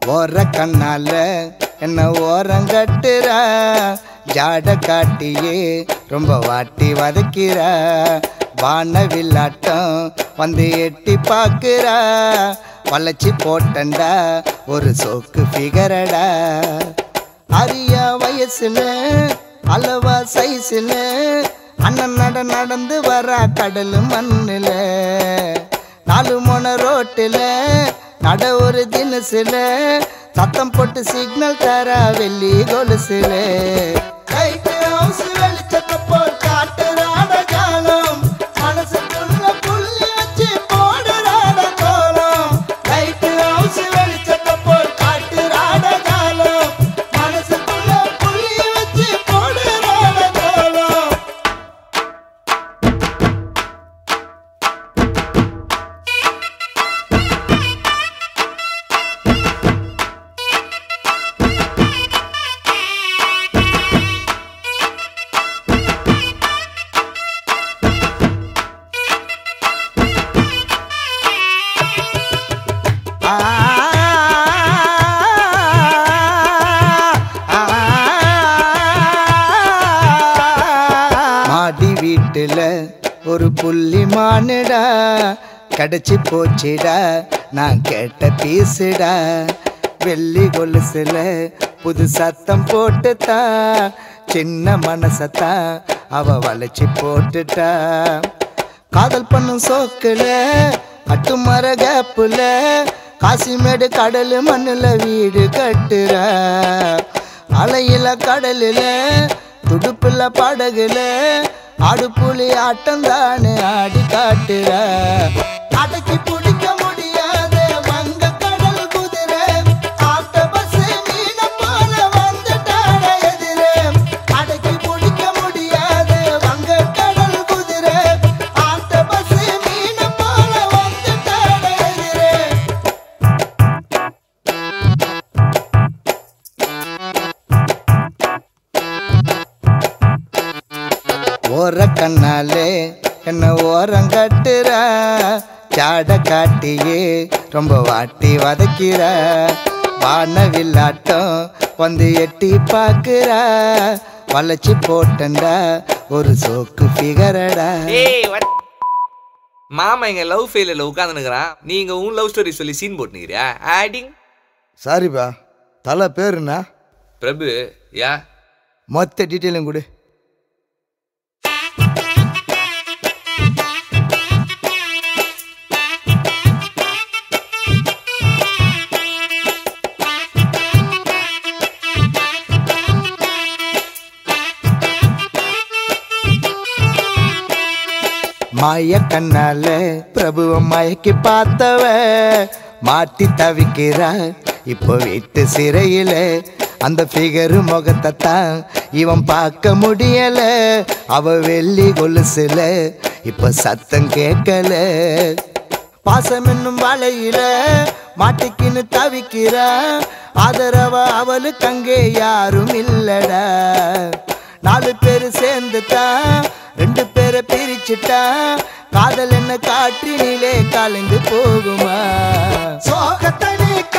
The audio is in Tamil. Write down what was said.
ஓர கண்ணால என்ன ஓரங்கட்டுற ஜாட காட்டியே ரொம்ப வாட்டி வதக்கிற வானவில்லாட்டம் வந்து எட்டி பார்க்கிற வளைச்சி போட்டண்டா ஒரு சோக்கு ஃபிகரடா அரியா வயசுல அளவா சைஸ்ல அண்ணன் நடந்து வர கடல் மண்ணுல 4 முனை ரோட்டுல நட ஒரு தினசுல சத்தம் போட்டு சிக்னல் தர வெள்ளி கொலுசுல வெளிச்சத்தை போல் காட்டுறாட காலம் மனசுக்குள்ள புள்ளி வச்சு போடுறாட கோலம் லைட்டு ஹவுஸ் வெளிச்சத்தை போல் காட்டுறாட காலம் மனசுக்குள்ள புள்ளி வச்சு போடுறாட கோலம் மாடி வீட்டுல ஒரு புள்ளி மானுடா கடைச்சி போச்சுடா நான் கேட்ட பீசுடா வெள்ளி கொலுசுல புது சத்தம் போட்டுட்டா சின்ன மனசத்தா அவ வளைச்சி போட்டுட்டா காதல் பண்ணும் சோக்குல அட்டுமர கேப்புல காசிமேடு கடல் மண்ணுல வீடு கட்டுற அலையில கடலுல துடுப்புல படகுல ஆடு புலி ஆட்டம் தானே ஆடி காட்டுற அடக்கி பிடிக்க முடியாத வங்க கடல் குதிரை ஆக்டோபஸ் மீன போல வந்துட்டாட எதிரே அடக்கி பிடிக்க முடியாத வங்க கடல் குதிரை ஆக்டோபஸ் மீன போல வந்துட்டாட எதிரே ஓர கண்ணாலே என்ன ஓரங்கட்டுற ஜாட காட்டியே ரொம்ப வாட்டி வதக்கிற வானவில்லாட்டம் வந்து எட்டி பார்க்கிற வளைச்சி போட்டண்டா ஒரு சோக்கு ஃபிகரடா மாமா எங்க லவ் ஃபெயிலில் உட்காந்துனுக்குறான் நீங்க உன் லவ் ஸ்டோரி சொல்லி சீன் போட்டுனுக்கிறியா ஆடிங் சாரிப்பா தலை பேருண்ணா பிரபு யா மொத்த டீட்டெயிலும் கொடு மாய கண்ணால பிரபுவ மயக்கி பார்த்தவ மாட்டி தவிக்கிற இப்போ வீட்டு சிறையில அந்த ஃபிகரு முகத்தை தான் இவன் பார்க்க முடியல அவ வெள்ளி கொலுசுல இப்ப சத்தம் கேட்கல பாசம் என்னும் வலையில மாட்டிக்கின்னு தவிக்கிற ஆதரவ அவளுக்கு அங்கே யாரும் இல்லடா 4 பேரு சேர்ந்துட்டா 2 பேரை பிரிச்சுட்டா காதல் என்ன காற்றினிலே கலந்து போகுமா சோகத்தனி